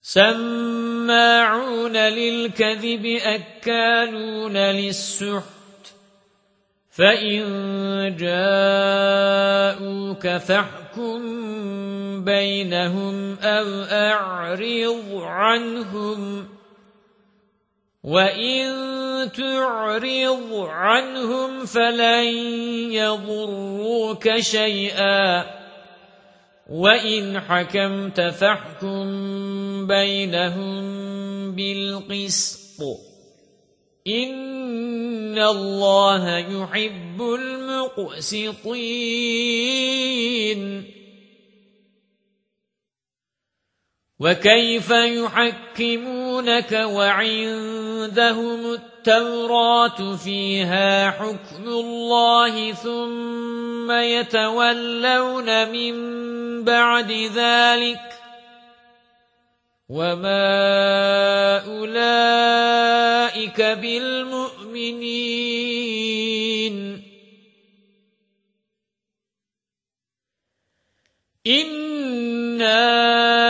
سماعون للكذب أكالون للسحت فإن جاءوك فاحكم بينهم أو أعرض عنهم وإن تعرض عنهم فلن يضروك شيئا وإن حكمت فاحكم بينهم بالقسط إن الله يحب المقسطين وكيف يحكمونك وعندهم التوراة فيها حكم الله ثم يتولون من بعد ذلك وما أولئك بالمؤمنين إنا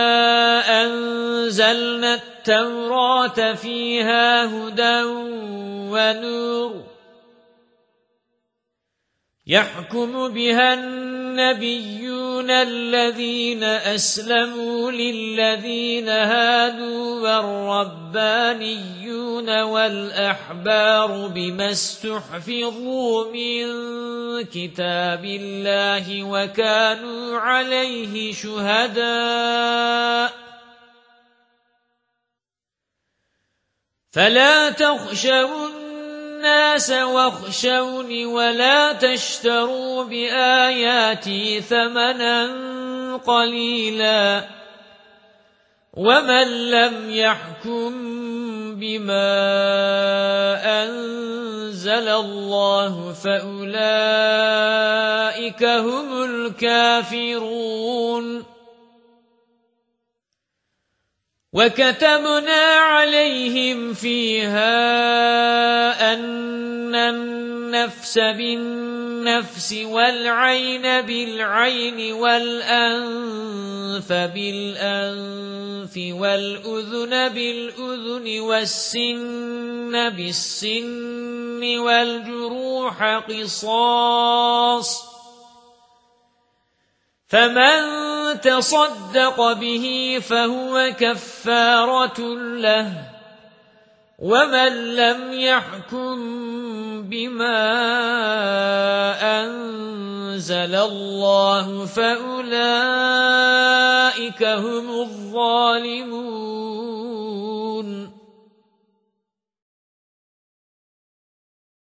أنزلنا التوراة فيها هدى ونور يحكم بها النبيون الذين أسلموا للذين هادوا والربانيون والأحبار بما استحفظوا من كتاب الله وكانوا عليه شهداء فلا تخشوا الناس واخشوني ولا تشتروا بآياتي ثمنا قليلا ومن لم يحكم بما أنزل الله فأولئك هم الكافرون وكتبنا عليهم فيها أن النفس بالنفس والعين بالعين والأنف بالأنف والأذن بالأذن والسن بالسن والجروح قصاص فمن تصدق به فهو كفارة له ومن لم يحكم بما أنزل الله فأولئك هم الظالمون